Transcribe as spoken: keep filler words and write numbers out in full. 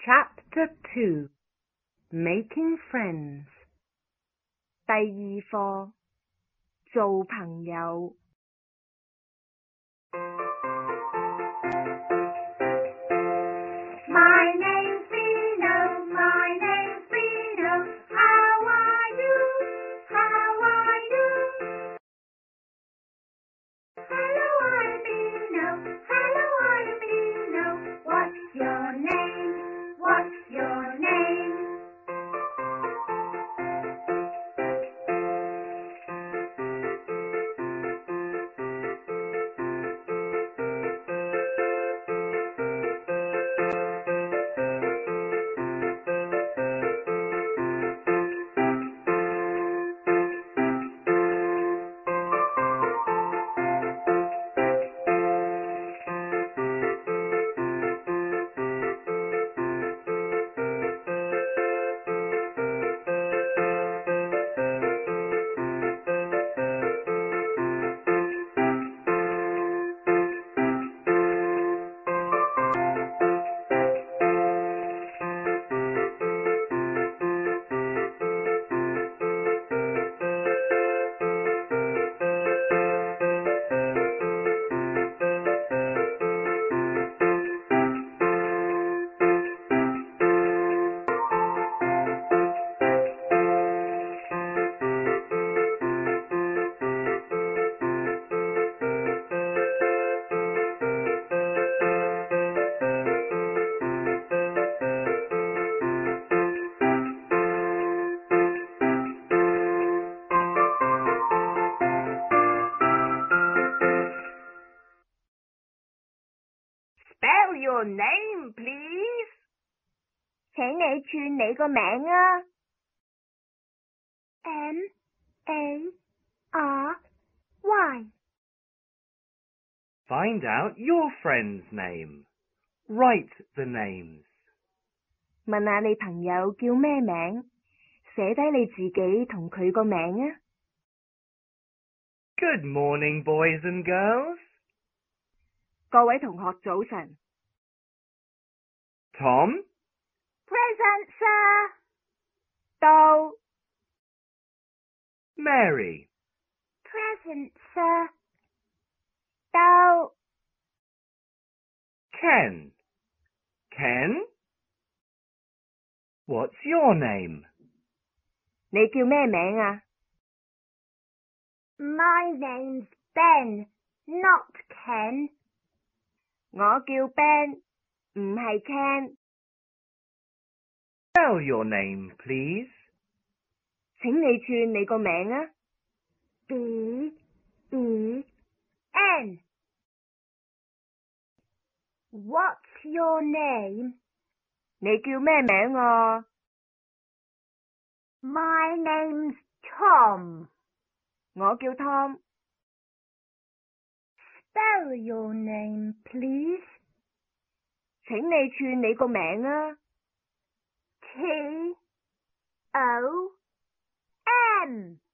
Chapter two Making Friends 第二課做朋友 My name's Vino, my name's Vino. How are you? How are you? Hello, I'm Vino. Hello, I'm Vino. What's your name? What's your name? Spell your name, please. 請你串你個名啊 M A R Y Find out your friend's name. Write the names. 問下你朋友叫咩名，寫低你自己同佢個名啊。 Good morning, boys and girls. 各位同學早晨。 Tom, Present, sir. 到 Mary, Present, sir. 到 Ken. Ken? What's your name? 你叫咩名啊？ My name's Ben, not Ken. 我叫 Ben， 唔係 Ken。 Spell your name, please. 請你串你個名啊。 B E N. What's your name? 你叫咩名啊？ My name's Tom. 我叫 Tom。 Spell your name, please. 請你串你個名啊。 T O M.